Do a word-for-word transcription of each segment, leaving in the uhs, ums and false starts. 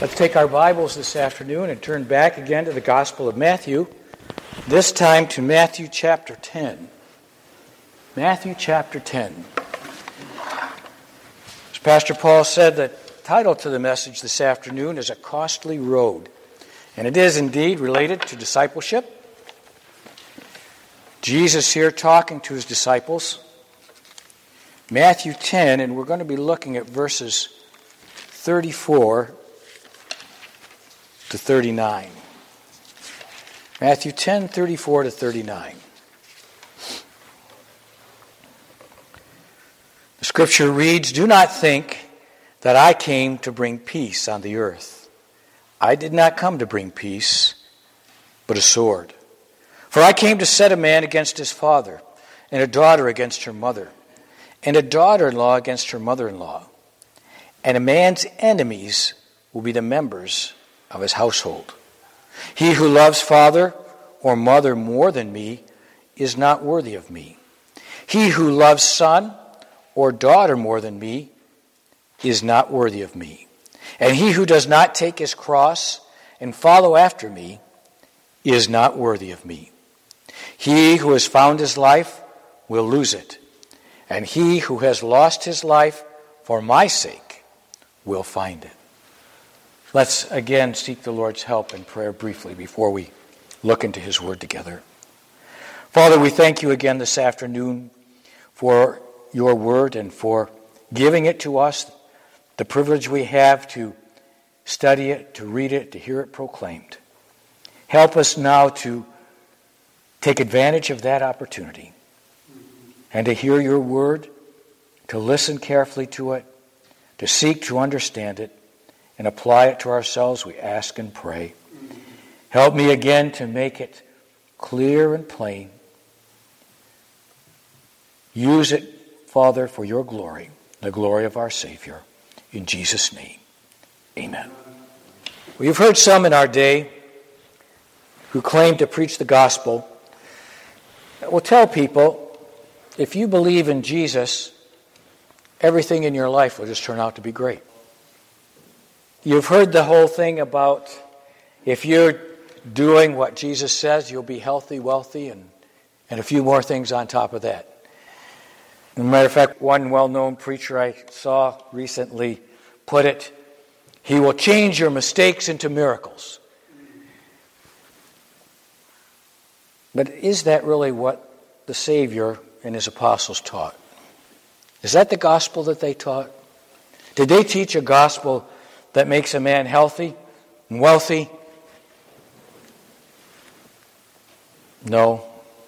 Let's take our Bibles this afternoon and turn back again to the Gospel of Matthew, this time to Matthew chapter ten. Matthew chapter ten. As Pastor Paul said, the title to the message this afternoon is A Costly Road. And it is indeed related to discipleship. Jesus here talking to his disciples. Matthew ten, and we're going to be looking at verses thirty-four to thirty-nine. Matthew ten, thirty-four to thirty-nine. The scripture reads, "Do not think that I came to bring peace on the earth. I did not come to bring peace, but a sword. For I came to set a man against his father, and a daughter against her mother, and a daughter-in-law against her mother-in-law. And a man's enemies will be the members of his household. He who loves father or mother more than me is not worthy of me. He who loves son or daughter more than me is not worthy of me. And he who does not take his cross and follow after me is not worthy of me. He who has found his life will lose it, and he who has lost his life for my sake will find it." Let's again seek the Lord's help in prayer briefly before we look into his word together. Father, we thank you again this afternoon for your word and for giving it to us, the privilege we have to study it, to read it, to hear it proclaimed. Help us now to take advantage of that opportunity and to hear your word, to listen carefully to it, to seek to understand it, and apply it to ourselves, we ask and pray. Help me again to make it clear and plain. Use it, Father, for your glory, the glory of our Savior. In Jesus' name, amen. Well, you've heard some in our day who claim to preach the gospel that will tell people, if you believe in Jesus, everything in your life will just turn out to be great. You've heard the whole thing about if you're doing what Jesus says, you'll be healthy, wealthy, and, and a few more things on top of that. As a matter of fact, one well-known preacher I saw recently put it, he will change your mistakes into miracles. But is that really what the Savior and his apostles taught? Is that the gospel that they taught? Did they teach a gospel that makes a man healthy and wealthy? No.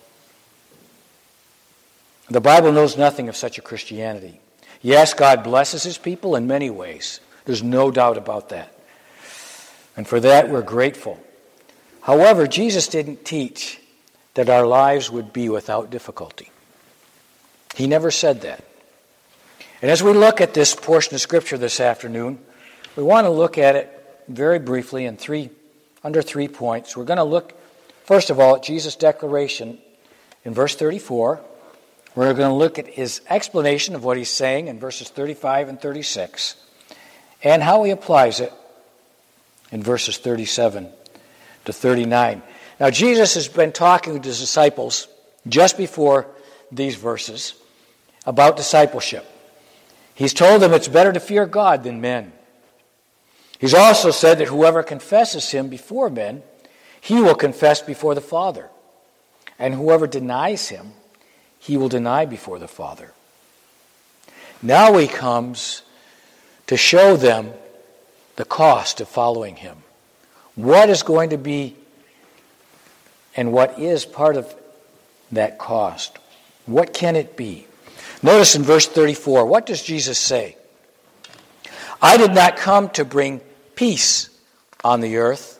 The Bible knows nothing of such a Christianity. Yes, God blesses his people in many ways. There's no doubt about that. And for that, we're grateful. However, Jesus didn't teach that our lives would be without difficulty. He never said that. And as we look at this portion of Scripture this afternoon, we want to look at it very briefly in three, under three points. We're going to look, first of all, at Jesus' declaration in verse thirty-four. We're going to look at his explanation of what he's saying in verses thirty-five and thirty-six, and how he applies it in verses thirty-seven to thirty-nine. Now, Jesus has been talking to his disciples just before these verses about discipleship. He's told them it's better to fear God than men. He's also said that whoever confesses him before men, he will confess before the Father. And whoever denies him, he will deny before the Father. Now he comes to show them the cost of following him. What is going to be and what is part of that cost? What can it be? Notice in verse thirty-four, what does Jesus say? "I did not come to bring peace on the earth,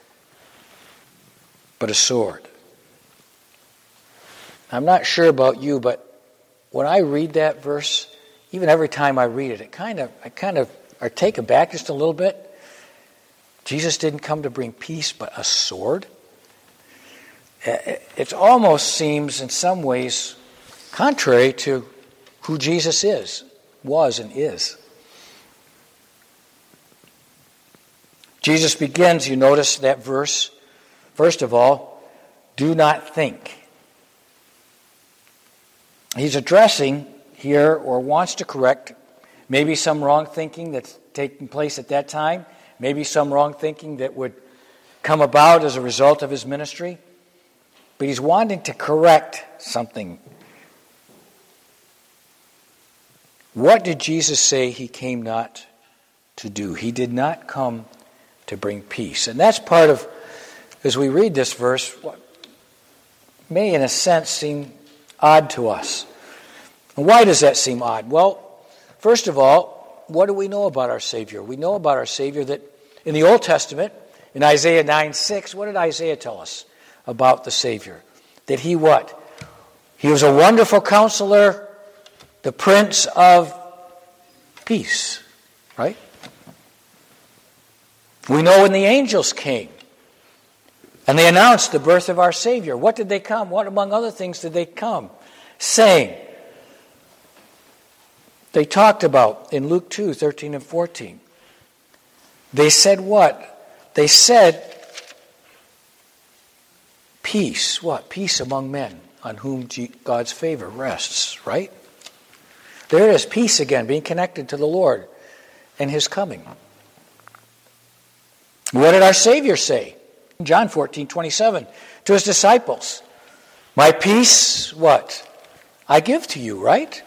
but a sword." I'm not sure about you, but when I read that verse, even every time I read it, it kind of, I kind of are taken back just a little bit. Jesus didn't come to bring peace, but a sword. It almost seems in some ways contrary to who Jesus is, was and is. Jesus begins, you notice that verse, first of all, do not think. He's addressing here, or wants to correct, maybe some wrong thinking that's taking place at that time, maybe some wrong thinking that would come about as a result of his ministry. But he's wanting to correct something. What did Jesus say he came not to do? He did not come to bring peace. And that's part of, as we read this verse, what may in a sense seem odd to us. And why does that seem odd? Well, first of all, what do we know about our Savior? We know about our Savior that in the Old Testament, in Isaiah nine six, what did Isaiah tell us about the Savior? That he what? He was a wonderful counselor, the Prince of Peace, right? We know when the angels came and they announced the birth of our Savior. What did they come? What among other things did they come? Saying. They talked about in Luke two, thirteen and fourteen. They said what? They said peace. What? Peace among men on whom God's favor rests, right? There it is, peace again, being connected to the Lord and his coming. What did our Savior say? In John fourteen, twenty-seven, to his disciples. My peace, what? I give to you, right?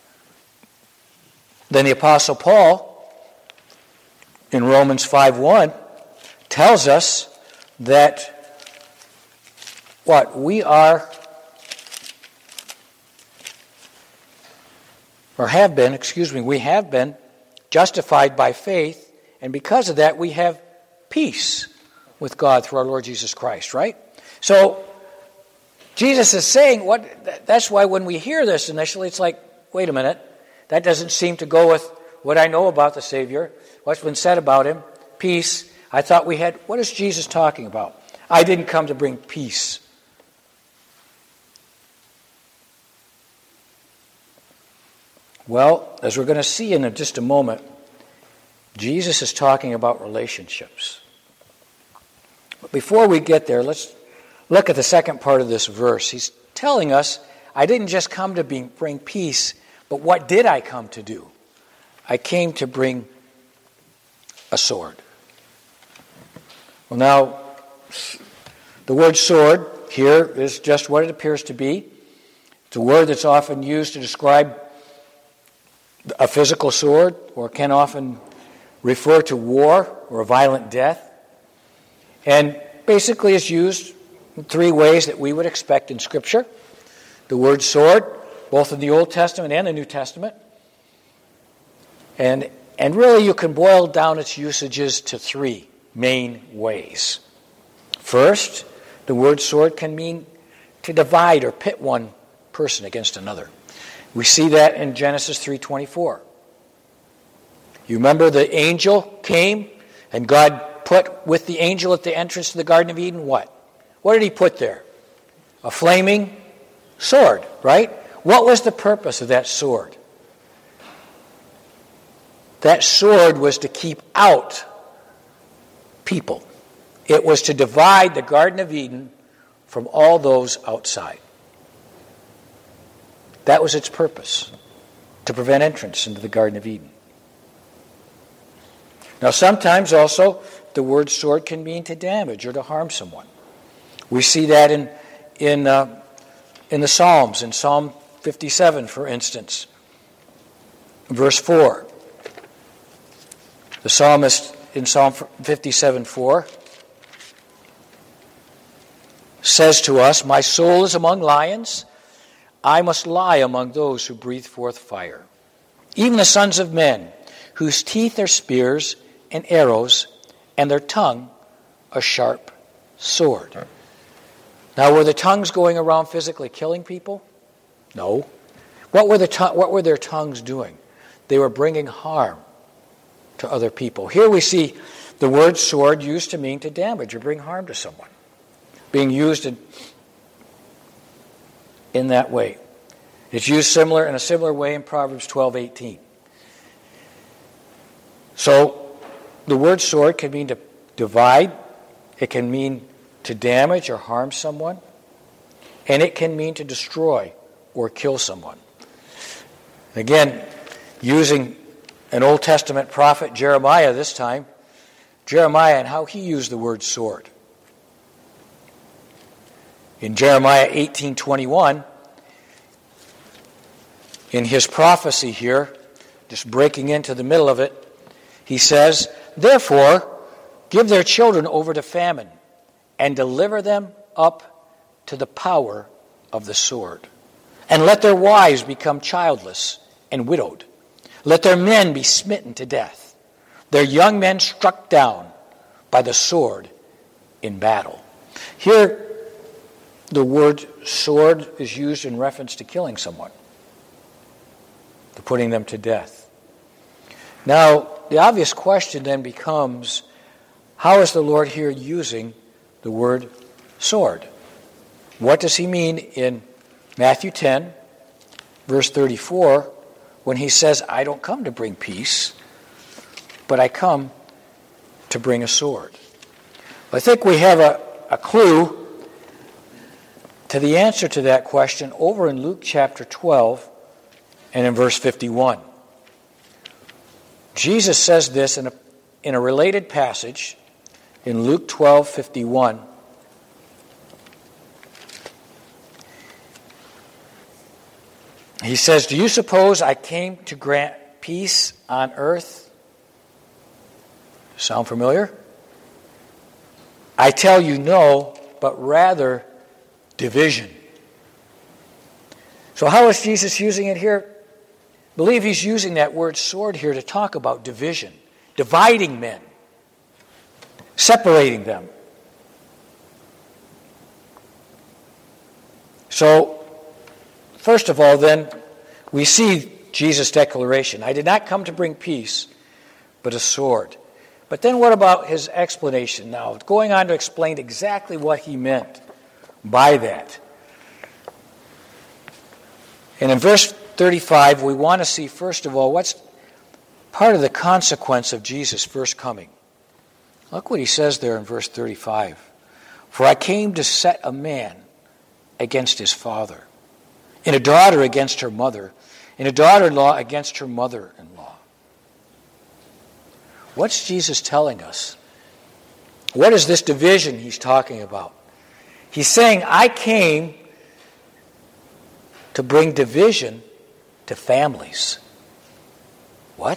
Then the Apostle Paul, in Romans five one, tells us that what? We are, or have been, excuse me, we have been justified by faith, and because of that we have peace with God through our Lord Jesus Christ, right? So, Jesus is saying, what? That's why when we hear this initially, it's like, wait a minute, that doesn't seem to go with what I know about the Savior, what's been said about him, peace. I thought we had, what is Jesus talking about? I didn't come to bring peace. Well, as we're going to see in just a moment, Jesus is talking about relationships. But before we get there, let's look at the second part of this verse. He's telling us, I didn't just come to bring peace, but what did I come to do? I came to bring a sword. Well, now, the word sword here is just what it appears to be. It's a word that's often used to describe a physical sword, or can often refer to war or a violent death. And basically is used in three ways that we would expect in Scripture. The word sword, both in the Old Testament and the New Testament. And, and really you can boil down its usages to three main ways. First, the word sword can mean to divide or pit one person against another. We see that in Genesis three twenty-four. You remember the angel came and God put with the angel at the entrance to the Garden of Eden what? What did he put there? A flaming sword, right? What was the purpose of that sword? That sword was to keep out people. It was to divide the Garden of Eden from all those outside. That was its purpose, to prevent entrance into the Garden of Eden. Now, sometimes also the word sword can mean to damage or to harm someone. We see that in in uh, in the Psalms, in Psalm fifty-seven, for instance, verse four. The psalmist in Psalm fifty-seven four says to us, "My soul is among lions. I must lie among those who breathe forth fire. Even the sons of men, whose teeth are spears and arrows, and their tongue a sharp sword." Now, were the tongues going around physically killing people? No. What were the to- what were their tongues doing? They were bringing harm to other people. Here we see the word sword used to mean to damage or bring harm to someone, being used in, in that way. It's used similar in a similar way in Proverbs twelve eighteen. So the word sword can mean to divide, it can mean to damage or harm someone, and it can mean to destroy or kill someone. Again, using an Old Testament prophet, Jeremiah this time, Jeremiah and how he used the word sword. In Jeremiah eighteen twenty-one, in his prophecy here, just breaking into the middle of it, he says, "Therefore, give their children over to famine, and deliver them up to the power of the sword. And let their wives become childless and widowed. Let their men be smitten to death, their young men struck down by the sword in battle." Here, the word sword is used in reference to killing someone, to putting them to death. Now, the obvious question then becomes, how is the Lord here using the word sword? What does he mean in Matthew ten, verse thirty-four, when he says, "I don't come to bring peace, but I come to bring a sword"? I think we have a, a clue to the answer to that question over in Luke chapter twelve and in verse fifty-one. Jesus says this in a, in a related passage in Luke twelve fifty-one. He says, "Do you suppose I came to grant peace on earth?" Sound familiar? "I tell you no, but rather division." So how is Jesus using it here? I believe he's using that word sword here to talk about division, dividing men, separating them. So, first of all, then, we see Jesus' declaration. "I did not come to bring peace, but a sword." But then what about his explanation now? Going on to explain exactly what he meant by that. And in verse thirty-five, we want to see, first of all, what's part of the consequence of Jesus' first coming. Look what he says there in verse thirty-five. "For I came to set a man against his father, and a daughter against her mother, and a daughter-in-law against her mother-in-law." What's Jesus telling us? What is this division he's talking about? He's saying, I came to bring division to families. What?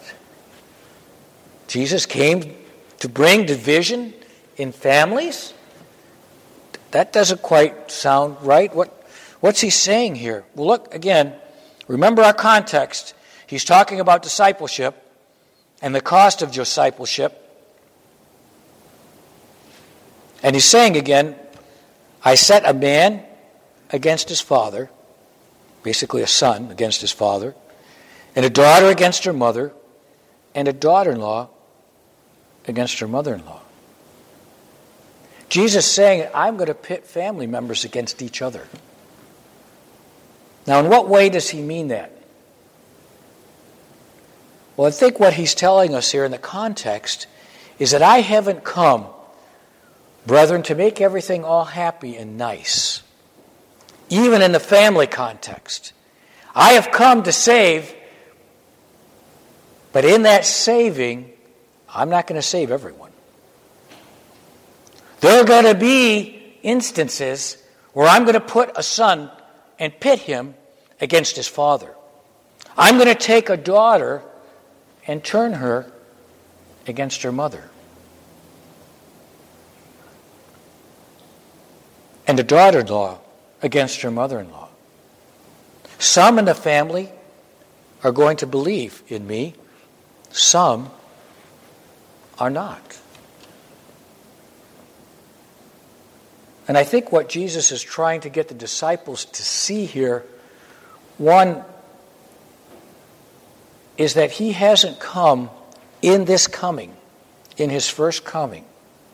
Jesus came to bring division in families? That doesn't quite sound right. What, what's he saying here? Well, look, again, remember our context. He's talking about discipleship and the cost of discipleship. And he's saying again, I set a man against his father, basically a son against his father, and a daughter against her mother, and a daughter-in-law against her mother-in-law. Jesus saying, I'm going to pit family members against each other. Now, in what way does he mean that? Well, I think what he's telling us here in the context is that I haven't come, brethren, to make everything all happy and nice, even in the family context. I have come to save, but in that saving, I'm not going to save everyone. There are going to be instances where I'm going to put a son and pit him against his father. I'm going to take a daughter and turn her against her mother. And a daughter-in-law against her mother-in-law. Some in the family are going to believe in me. Some are not. And I think what Jesus is trying to get the disciples to see here, one, is that he hasn't come in this coming, in his first coming,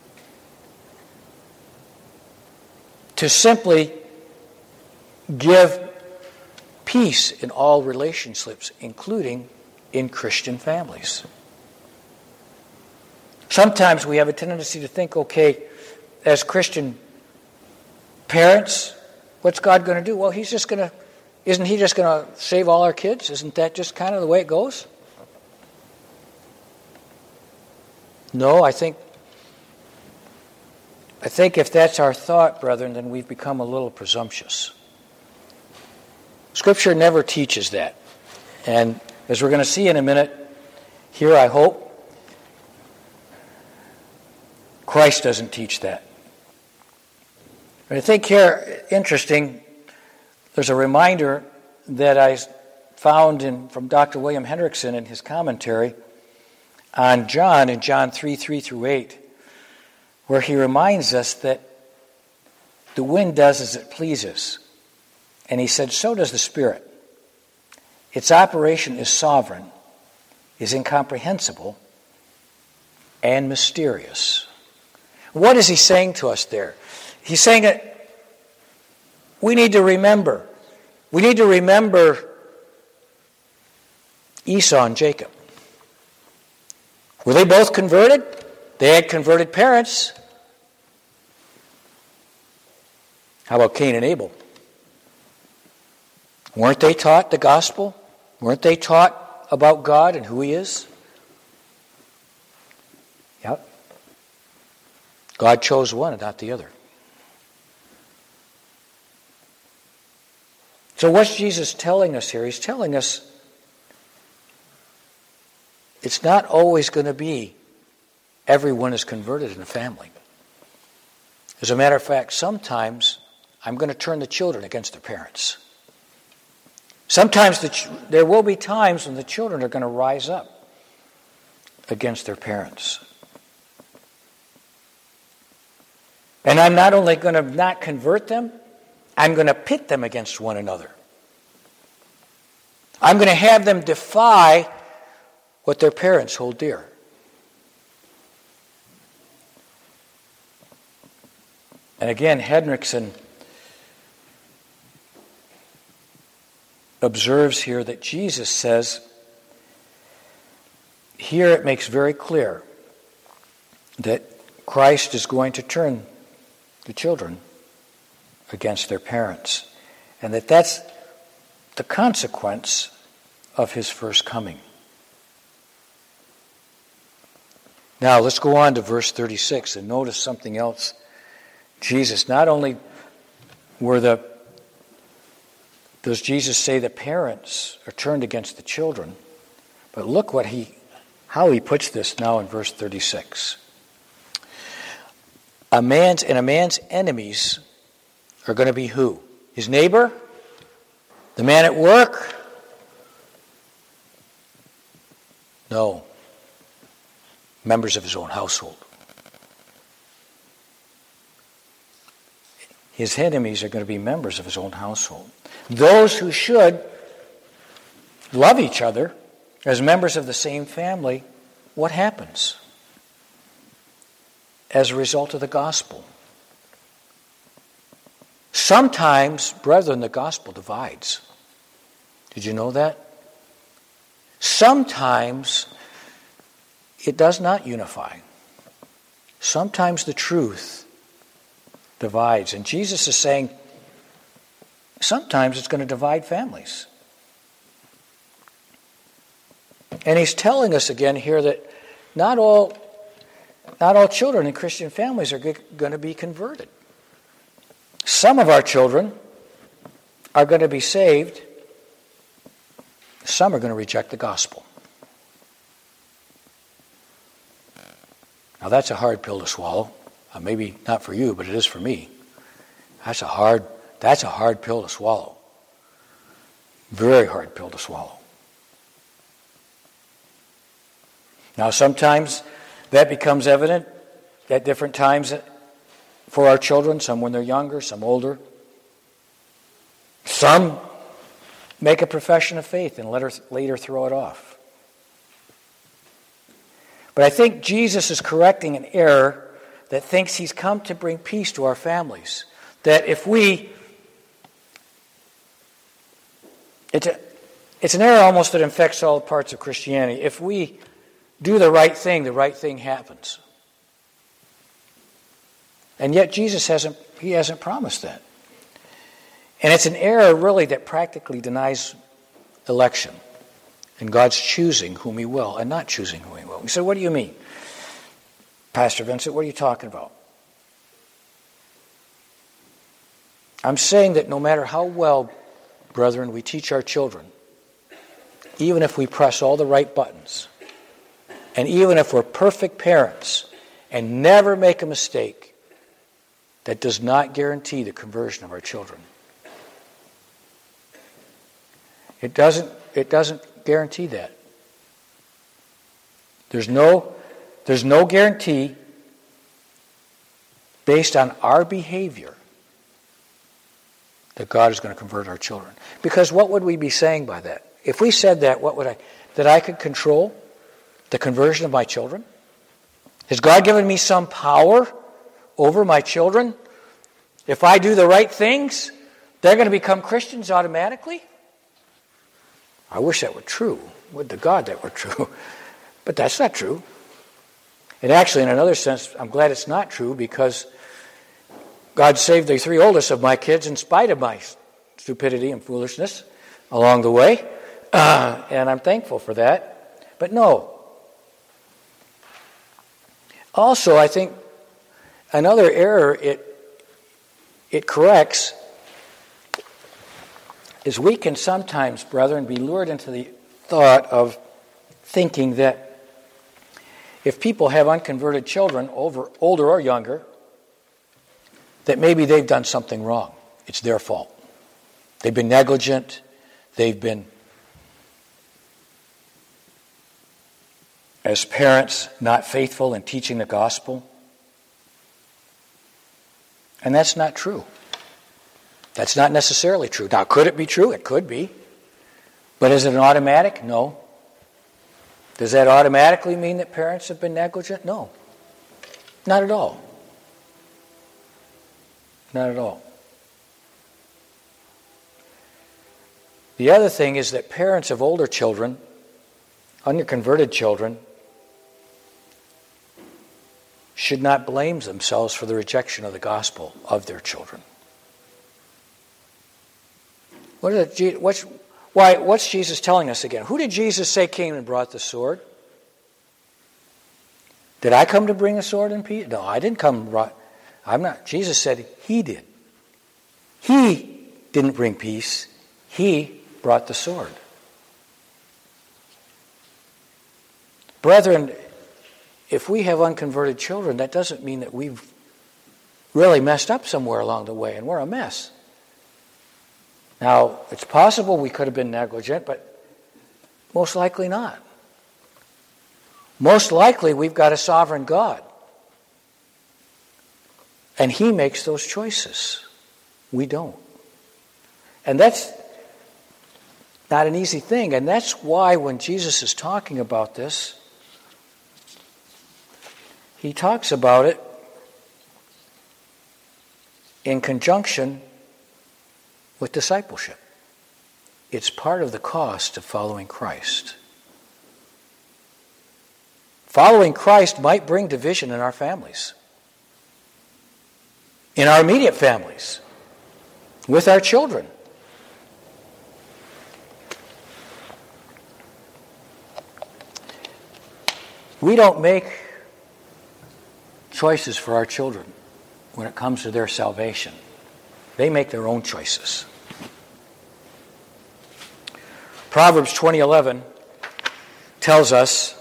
to simply give peace in all relationships, including in Christian families. Sometimes we have a tendency to think, okay, as Christian parents, what's God going to do? Well, he's just going to, isn't he just going to save all our kids? Isn't that just kind of the way it goes? No, I think, I think if that's our thought, brethren, then we've become a little presumptuous. Scripture never teaches that. And as we're going to see in a minute, here I hope, Christ doesn't teach that. But I think here, interesting, there's a reminder that I found in from Doctor William Hendrickson in his commentary on John, in John three, three through eight, where he reminds us that the wind does as it pleases. And he said, so does the Spirit. Its operation is sovereign, is incomprehensible, and mysterious. What is he saying to us there? He's saying that we need to remember. We need to remember Esau and Jacob. Were they both converted? They had converted parents. How about Cain and Abel? Weren't they taught the gospel? Weren't they taught about God and who He is? Yep. God chose one and not the other. So what's Jesus telling us here? He's telling us it's not always going to be everyone is converted in a family. As a matter of fact, sometimes I'm going to turn the children against their parents. Sometimes the ch- there will be times when the children are going to rise up against their parents. And I'm not only going to not convert them, I'm going to pit them against one another. I'm going to have them defy what their parents hold dear. And again, Hendrickson observes here that Jesus says, here it makes very clear that Christ is going to turn the children against their parents, and that that's the consequence of His first coming. Now let's go on to verse thirty-six and notice something else. Jesus, not only were the does Jesus say the parents are turned against the children, but look what he how he puts this now in verse thirty-six. A man's and a man's enemies are going to be who? His neighbor? The man at work? No. Members of his own household. His enemies are going to be members of his own household. Those who should love each other as members of the same family, what happens as a result of the gospel? Sometimes, brethren, the gospel divides. Did you know that? Sometimes it does not unify. Sometimes the truth divides. And Jesus is saying, sometimes it's going to divide families. And He's telling us again here that not all, not all children in Christian families are going to be converted. Some of our children are going to be saved. Some are going to reject the gospel. Now that's a hard pill to swallow. Uh, maybe not for you, but it is for me. That's a hard, that's a hard pill to swallow. Very hard pill to swallow. Now sometimes that becomes evident at different times for our children, some when they're younger, some older. Some make a profession of faith and later, later throw it off. But I think Jesus is correcting an error that thinks He's come to bring peace to our families. That if we... It's, a, it's an error almost that infects all parts of Christianity. If we do the right thing, the right thing happens. And yet Jesus hasn't, he hasn't promised that. And it's an error really that practically denies election and God's choosing whom he will and not choosing whom he will. We said, what do you mean? Pastor Vincent, what are you talking about? I'm saying that no matter how well, brethren, we teach our children, even if we press all the right buttons, and even if we're perfect parents and never make a mistake, that does not guarantee the conversion of our children. It doesn't, it doesn't guarantee that. There's no, there's no guarantee based on our behavior that God is going to convert our children. Because what would we be saying by that? If we said that, what would I? That I could control the conversion of my children? Has God given me some power over my children? If I do the right things, they're going to become Christians automatically? I wish that were true. Would to God that were true. But that's not true. And actually, in another sense, I'm glad it's not true because God saved the three oldest of my kids in spite of my stupidity and foolishness along the way. Uh, and I'm thankful for that. But no. Also, I think another error it it corrects is we can sometimes, brethren, be lured into the thought of thinking that if people have unconverted children, over, older or younger, that maybe they've done something wrong. It's their fault. They've been negligent. They've been, as parents, not faithful in teaching the gospel. And that's not true. That's not necessarily true. Now, could it be true? It could be. But is it an automatic? No. Does that automatically mean that parents have been negligent? No. Not at all. Not at all. The other thing is that parents of older children, unconverted children, should not blame themselves for the rejection of the gospel of their children. What is it, what's, why, what's Jesus telling us again? Who did Jesus say came and brought the sword? Did I come to bring a sword and peace? No, I didn't come. Brought, I'm not. Jesus said he did. He didn't bring peace. He brought the sword. Brethren, if we have unconverted children, that doesn't mean that we've really messed up somewhere along the way and we're a mess. Now, it's possible we could have been negligent, but most likely not. Most likely we've got a sovereign God. And he makes those choices. We don't. And that's not an easy thing. And that's why when Jesus is talking about this, he talks about it in conjunction with discipleship. It's part of the cost of following Christ. Following Christ might bring division in our families, in our immediate families, with our children. We don't make choices for our children when it comes to their salvation. They make their own choices. Proverbs twenty eleven tells us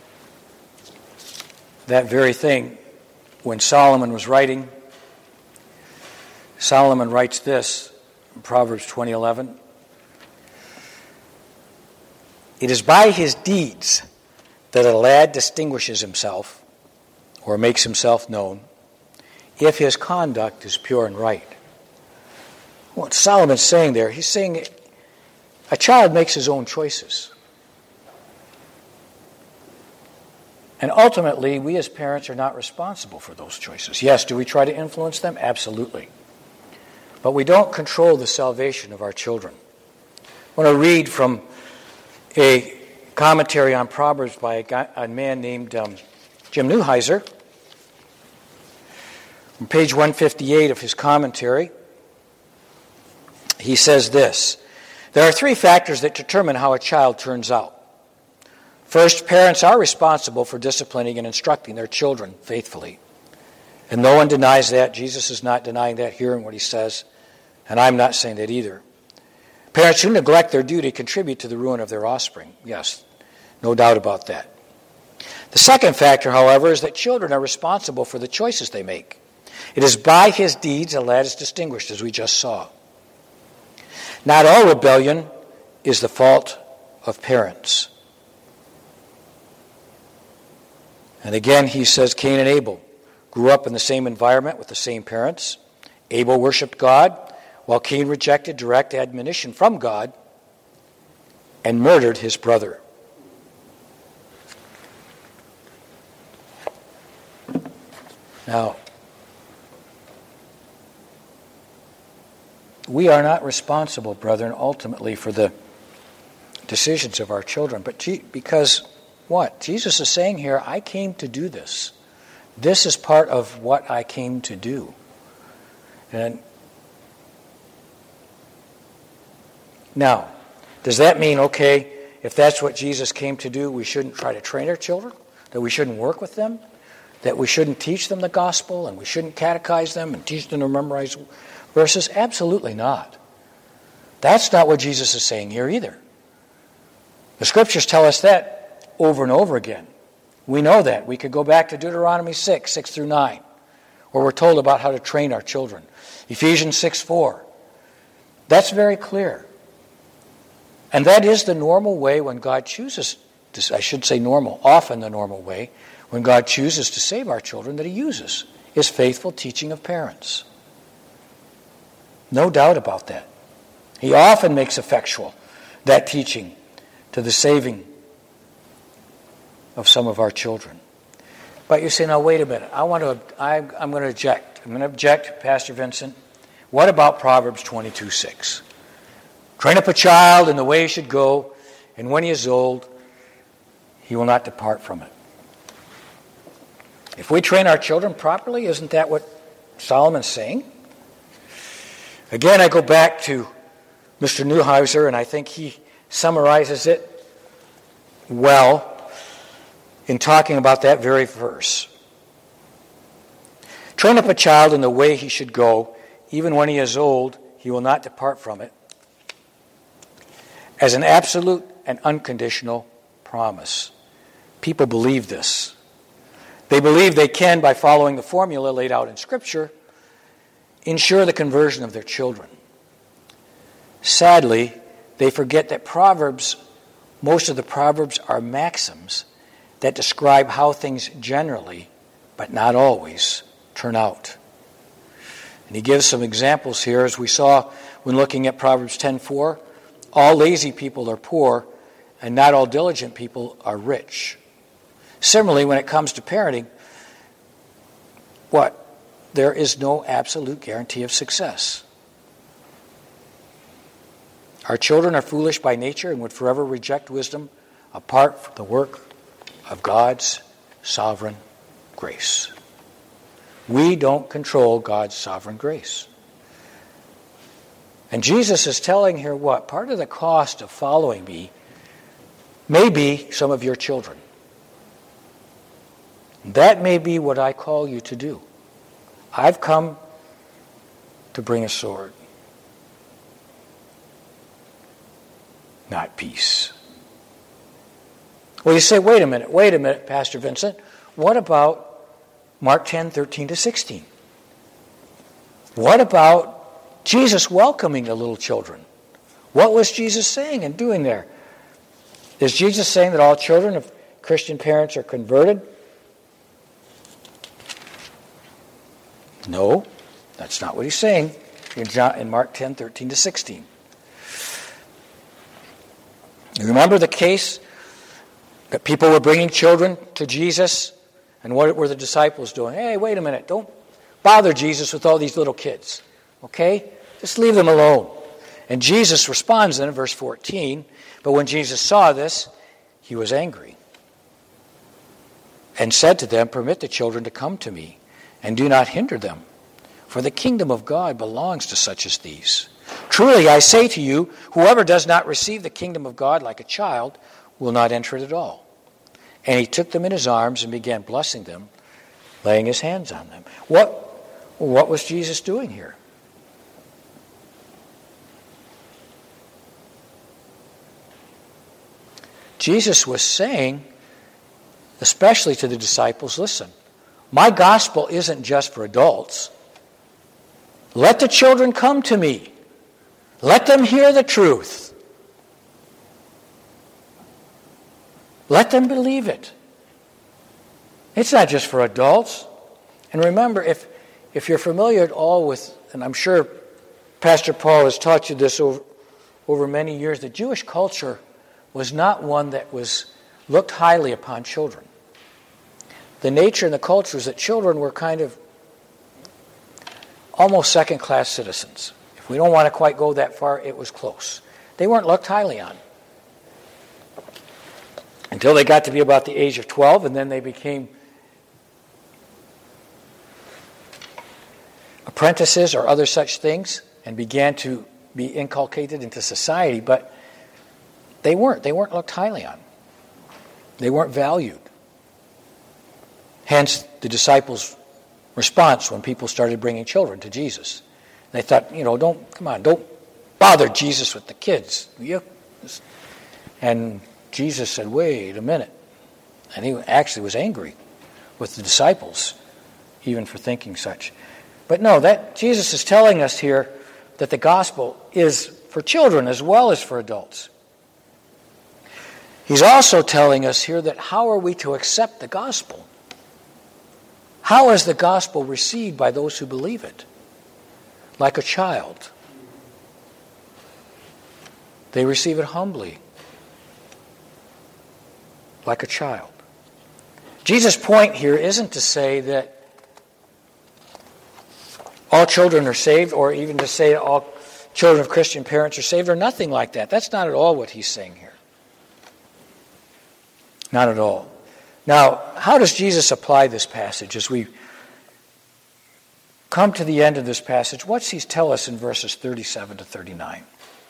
that very thing. When Solomon was writing, Solomon writes this in Proverbs twenty eleven. It is by his deeds that a lad distinguishes himself or makes himself known, if his conduct is pure and right. What Solomon's saying there, he's saying a child makes his own choices. And ultimately, we as parents are not responsible for those choices. Yes, do we try to influence them? Absolutely. But we don't control the salvation of our children. I want to read from a commentary on Proverbs by a, guy, a man named um, Jim Neuheiser, On page one fifty-eight of his commentary, he says this: there are three factors that determine how a child turns out. First, parents are responsible for disciplining and instructing their children faithfully. And no one denies that. Jesus is not denying that here in what he says, and I'm not saying that either. Parents who neglect their duty contribute to the ruin of their offspring. Yes, no doubt about that. The second factor, however, is that children are responsible for the choices they make. It is by his deeds a lad is distinguished, as we just saw. Not all rebellion is the fault of parents. And again, he says Cain and Abel grew up in the same environment with the same parents. Abel worshipped God, while Cain rejected direct admonition from God and murdered his brother. Now, we are not responsible, brethren, ultimately for the decisions of our children, but because what? Jesus is saying here, I came to do this. This is part of what I came to do. And now, does that mean, okay, if that's what Jesus came to do, we shouldn't try to train our children? That we shouldn't work with them? That we shouldn't teach them the gospel and we shouldn't catechize them and teach them to memorize verses? Absolutely not. That's not what Jesus is saying here either. The scriptures tell us that over and over again. We know that. We could go back to Deuteronomy six, six through nine, where we're told about how to train our children. Ephesians six, four. That's very clear. And that is the normal way when God chooses, to, I should say normal, often the normal way, when God chooses to save our children that he uses, is faithful teaching of parents. No doubt about that. He often makes effectual that teaching to the saving of some of our children. But you say, now wait a minute, I want to, I, I'm going to object. I'm going to object, Pastor Vincent. What about Proverbs twenty-two, six? Train up a child in the way he should go, and when he is old, he will not depart from it. If we train our children properly, isn't that what Solomon's saying? Again, I go back to Mister Neuhauser, and I think he summarizes it well in talking about that very verse. Train up a child in the way he should go, even when he is old, he will not depart from it, as an absolute and unconditional promise. People believe this. They believe they can, by following the formula laid out in Scripture, ensure the conversion of their children. Sadly, they forget that Proverbs, most of the Proverbs are maxims that describe how things generally, but not always, turn out. And he gives some examples here, as we saw when looking at Proverbs ten four. All lazy people are poor, and not all diligent people are rich. Similarly, when it comes to parenting, what? There is no absolute guarantee of success. Our children are foolish by nature and would forever reject wisdom apart from the work of God's sovereign grace. We don't control God's sovereign grace. And Jesus is telling here what? Part of the cost of following me may be some of your children. That may be what I call you to do. I've come to bring a sword, not peace. Well, you say, wait a minute, wait a minute, Pastor Vincent. What about Mark ten, thirteen to sixteen? What about Jesus welcoming the little children? What was Jesus saying and doing there? Is Jesus saying that all children of Christian parents are converted? No, that's not what he's saying in, John, in Mark ten, thirteen to sixteen. You remember the case that people were bringing children to Jesus, and what were the disciples doing? Hey, wait a minute, don't bother Jesus with all these little kids, okay? Just leave them alone. And Jesus responds then in verse fourteen, but when Jesus saw this, he was angry and said to them, permit the children to come to me, and do not hinder them, for the kingdom of God belongs to such as these. Truly, I say to you, whoever does not receive the kingdom of God like a child will not enter it at all." And he took them in his arms and began blessing them, laying his hands on them. What, what was Jesus doing here? Jesus was saying, especially to the disciples, listen, my gospel isn't just for adults. Let the children come to me. Let them hear the truth. Let them believe it. It's not just for adults. And remember, if, if you're familiar at all with, and I'm sure Pastor Paul has taught you this over, over many years, the Jewish culture was not one that was looked highly upon children. The nature and the culture is that children were kind of almost second-class citizens. If we don't want to quite go that far, it was close. They weren't looked highly on until they got to be about the age of twelve, and then they became apprentices or other such things and began to be inculcated into society, but they weren't. They weren't looked highly on. They weren't valued. Hence, the disciples' response when people started bringing children to Jesus. They thought, you know, don't, come on, don't bother Jesus with the kids. You? And Jesus said, wait a minute. And he actually was angry with the disciples, even for thinking such. But no, that Jesus is telling us here that the gospel is for children as well as for adults. He's also telling us here that how are we to accept the gospel? How is the gospel received by those who believe it? Like a child. They receive it humbly. Like a child. Jesus' point here isn't to say that all children are saved, or even to say all children of Christian parents are saved, or nothing like that. That's not at all what he's saying here. Not at all. Now, how does Jesus apply this passage as we come to the end of this passage? What's he tell us in verses thirty-seven to thirty-nine?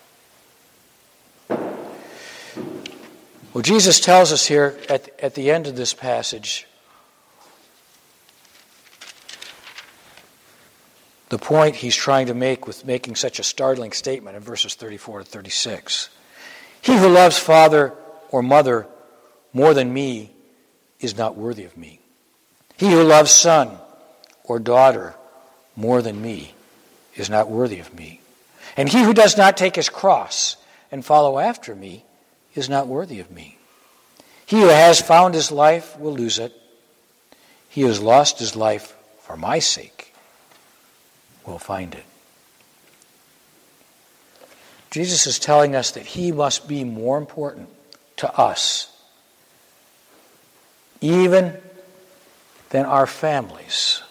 Well, Jesus tells us here at, at the end of this passage the point he's trying to make with making such a startling statement in verses thirty-four to thirty-six. He who loves father or mother more than me is not worthy of me. He who loves son or daughter more than me is not worthy of me. And he who does not take his cross and follow after me is not worthy of me. He who has found his life will lose it. He who has lost his life for my sake will find it. Jesus is telling us that he must be more important to us even than our families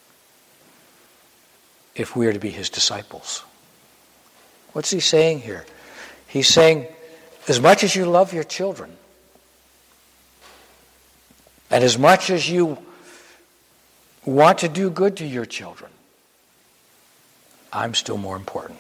if we are to be his disciples. What's he saying here? He's saying, as much as you love your children, and as much as you want to do good to your children, I'm still more important.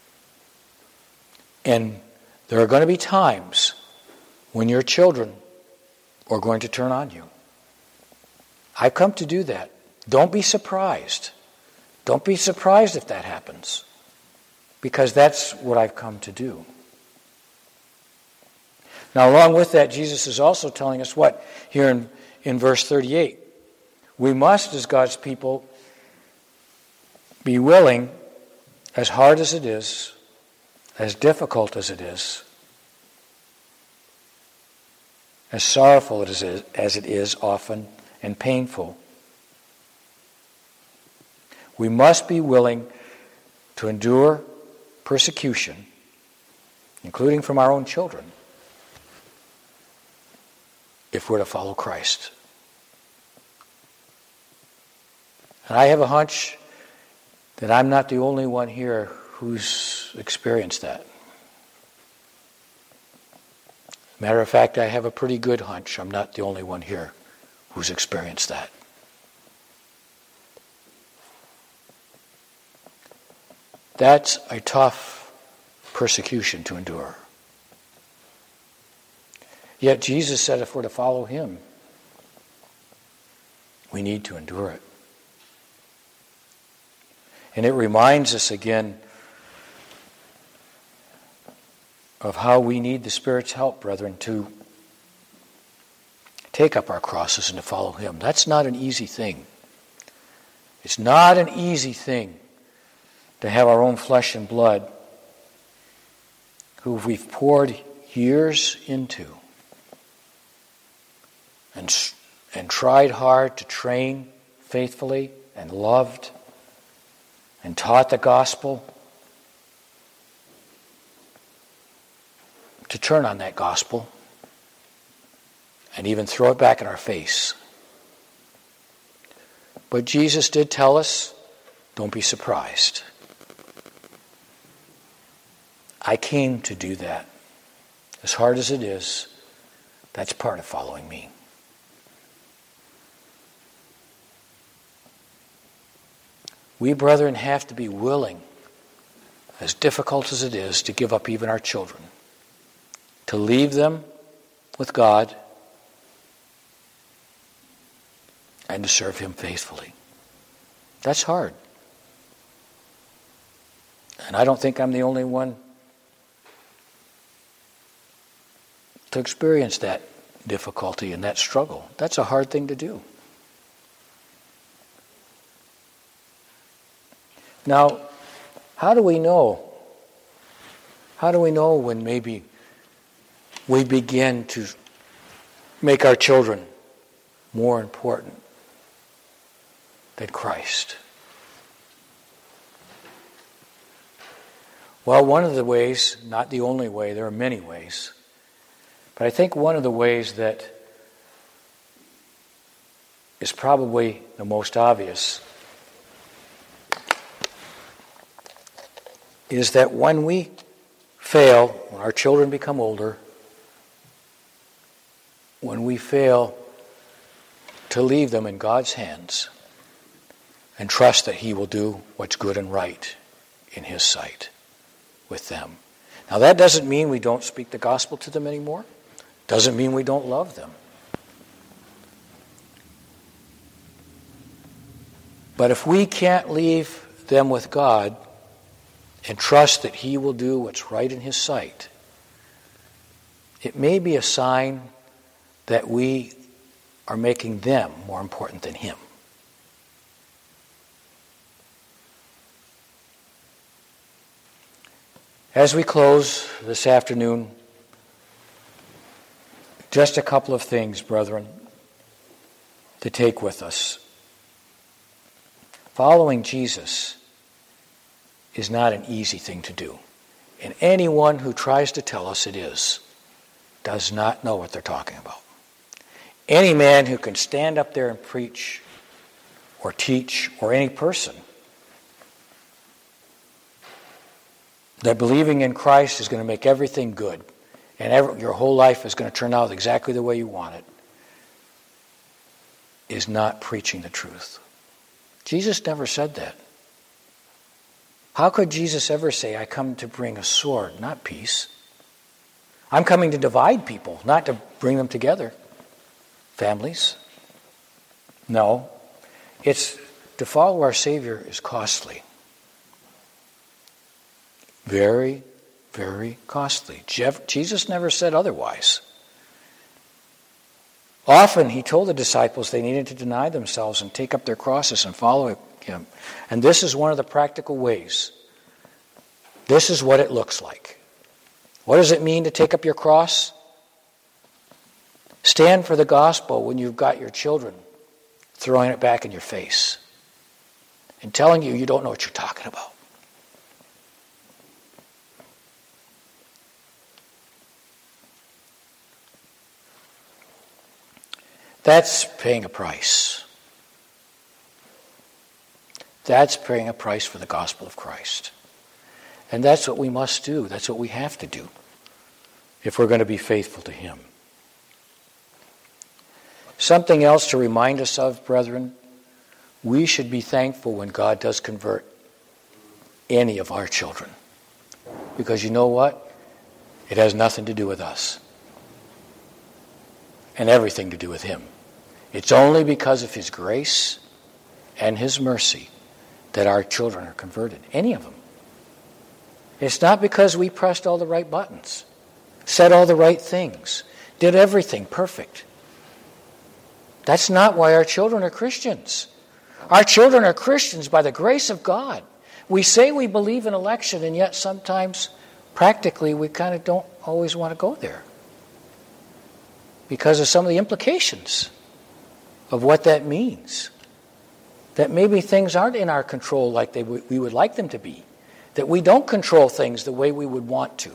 And there are going to be times when your children are going to turn on you. I've come to do that. Don't be surprised. Don't be surprised if that happens, because that's what I've come to do. Now, along with that, Jesus is also telling us what? Here in, in verse thirty-eight. We must, as God's people, be willing, as hard as it is, as difficult as it is, as sorrowful as it is, as it is often, and painful, we must be willing to endure persecution, including from our own children, if we're to follow Christ. And I have a hunch that I'm not the only one here who's experienced that. Matter of fact, I have a pretty good hunch I'm not the only one here who's experienced that. That's a tough persecution to endure. Yet Jesus said if we're to follow him, we need to endure it. And it reminds us again of how we need the Spirit's help, brethren, to take up our crosses and to follow him. That's not an easy thing. It's not an easy thing to have our own flesh and blood, who we've poured years into and, and tried hard to train faithfully and loved and taught the gospel, to turn on that gospel and even throw it back in our face. But Jesus did tell us, don't be surprised. I came to do that. As hard as it is, that's part of following me. We, brethren, have to be willing, as difficult as it is, to give up even our children, to leave them with God, and to serve him faithfully. That's hard. And I don't think I'm the only one to experience that difficulty and that struggle. That's a hard thing to do. Now, how do we know? How do we know when maybe we begin to make our children more important than Christ? Well, one of the ways, not the only way, there are many ways, but I think one of the ways that is probably the most obvious is that when we fail, when our children become older, when we fail to leave them in God's hands and trust that he will do what's good and right in his sight with them. Now that doesn't mean we don't speak the gospel to them anymore. Doesn't mean we don't love them. But if we can't leave them with God and trust that he will do what's right in his sight, it may be a sign that we are making them more important than him. As we close this afternoon, just a couple of things, brethren, to take with us. Following Jesus is not an easy thing to do. And anyone who tries to tell us it is does not know what they're talking about. Any man who can stand up there and preach or teach, or any person, that believing in Christ is going to make everything good and every, your whole life is going to turn out exactly the way you want it, is not preaching the truth. Jesus never said that. How could Jesus ever say, I come to bring a sword, not peace? I'm coming to divide people, not to bring them together. Families? No. It's to follow our Savior is costly. Very, very costly. Jeff, Jesus never said otherwise. Often he told the disciples they needed to deny themselves and take up their crosses and follow him. And this is one of the practical ways. This is what it looks like. What does it mean to take up your cross? Stand for the gospel when you've got your children throwing it back in your face and telling you you don't know what you're talking about. That's paying a price. That's paying a price for the gospel of Christ. And that's what we must do. That's what we have to do if we're going to be faithful to him. Something else to remind us of, brethren, we should be thankful when God does convert any of our children. Because you know what? It has nothing to do with us. And everything to do with him. It's only because of his grace and his mercy that our children are converted. Any of them. It's not because we pressed all the right buttons, said all the right things, did everything perfect. That's not why our children are Christians. Our children are Christians by the grace of God. We say we believe in election, and yet sometimes, practically, we kind of don't always want to go there because of some of the implications of what that means. That maybe things aren't in our control like they w- we would like them to be. That we don't control things the way we would want to.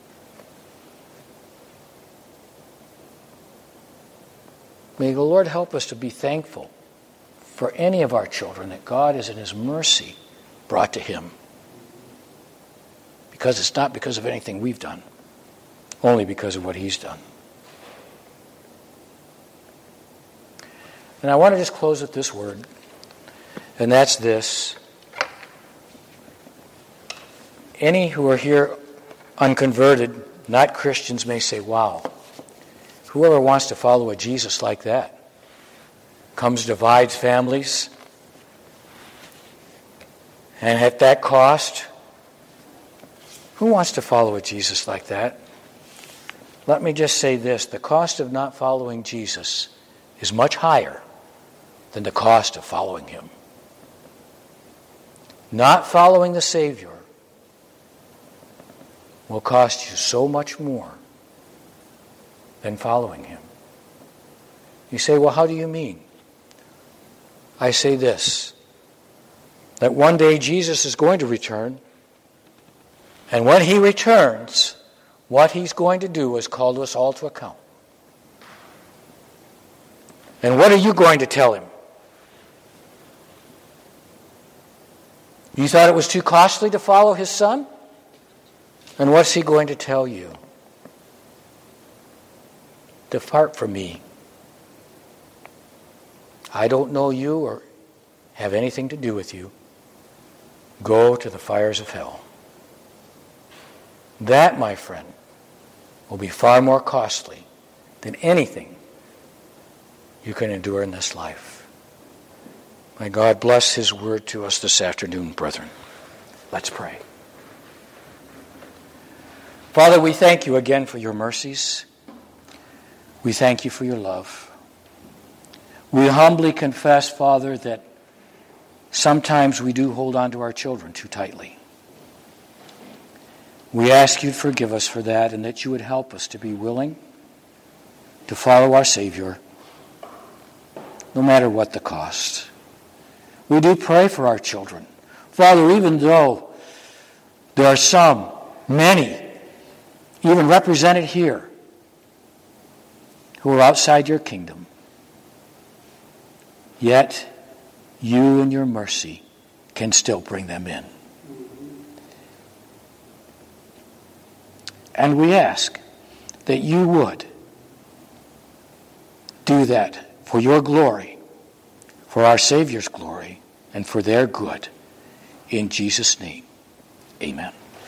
May the Lord help us to be thankful for any of our children that God is in his mercy brought to him. Because it's not because of anything we've done. Only because of what he's done. And I want to just close with this word. And that's this. Any who are here unconverted, not Christians, may say, wow, whoever wants to follow a Jesus like that comes, divides families, and at that cost, who wants to follow a Jesus like that? Let me just say this. The cost of not following Jesus is much higher than the cost of following him. Not following the Savior will cost you so much more than following him. You say, well, how do you mean? I say this, that one day Jesus is going to return, and when he returns, what he's going to do is call us all to account. And what are you going to tell him? You thought it was too costly to follow his son? And what's he going to tell you? Depart from me. I don't know you or have anything to do with you. Go to the fires of hell. That, my friend, will be far more costly than anything you can endure in this life. May God bless his word to us this afternoon, brethren. Let's pray. Father, we thank you again for your mercies. We thank you for your love. We humbly confess, Father, that sometimes we do hold on to our children too tightly. We ask you to forgive us for that, and that you would help us to be willing to follow our Savior, no matter what the cost. We do pray for our children. Father, even though there are some, many, even represented here, who are outside your kingdom, yet you in your mercy can still bring them in. And we ask that you would do that for your glory, for our Savior's glory, and for their good. In Jesus' name, amen.